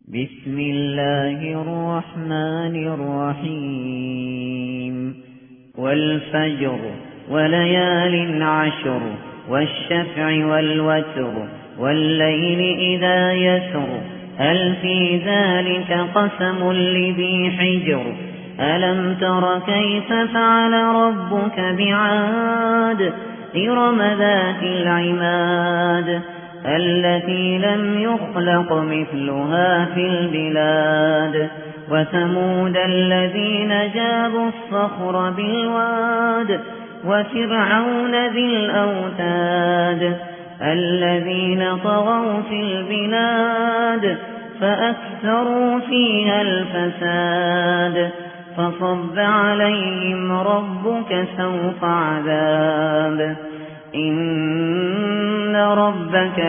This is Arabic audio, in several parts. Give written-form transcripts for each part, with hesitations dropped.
بسم الله الرحمن الرحيم والفجر وليال عشر والشفع والوتر والليل إذا يسر هل في ذلك قسم لذي حجر ألم تر كيف فعل ربك بعاد إرم ذات العماد التي لم يخلق مثلها في البلاد وثمود الذين جابوا الصخر بالواد وفرعون ذي الأوتاد الذين طغوا في البلاد فأكثروا فيها الفساد فصب عليهم ربك سوط عذاب إن ربك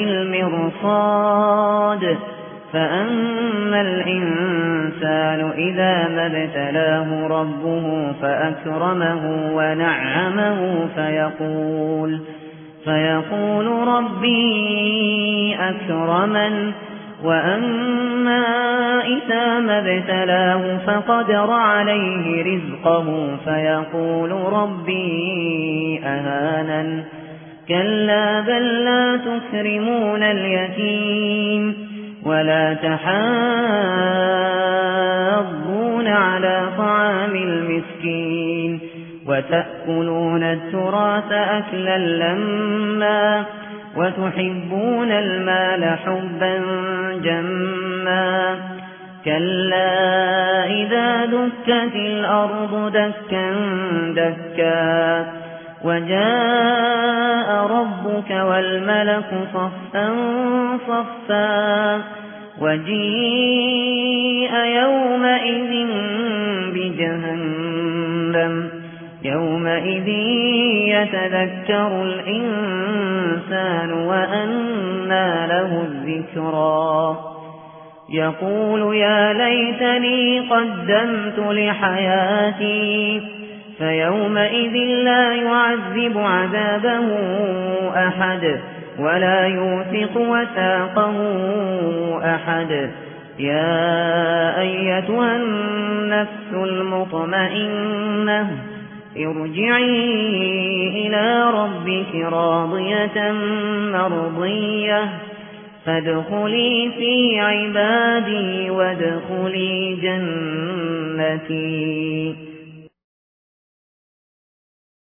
لبالمرصاد فأما الإنسان إذا ما ابتلاه ربه فأكرمه ونعمه فيقول ربي أكرمن وأما إذا ما ابتلاه فقدر عليه رزقه فيقول ربي أهانن كلا بل لا تكرمون اليتيم ولا تحاضون على طعام المسكين وتأكلون التراث أكلا لما وتحبون المال حبا جما كلا إذا دكت الأرض دكا دكا وجاء ربك والملك صفا صفا وجيء يومئذ بجهنم يومئذ يتذكر الإنسان وأنى له الذكرى يقول يا ليتني قدمت لحياتي فيومئذ لا يعذب عذابه أحد ولا يوثق وثاقه أحد يا أيتها النفس المطمئنة ارجعي إلى ربك راضية مرضية فادخلي في عبادي وادخلي جنتي.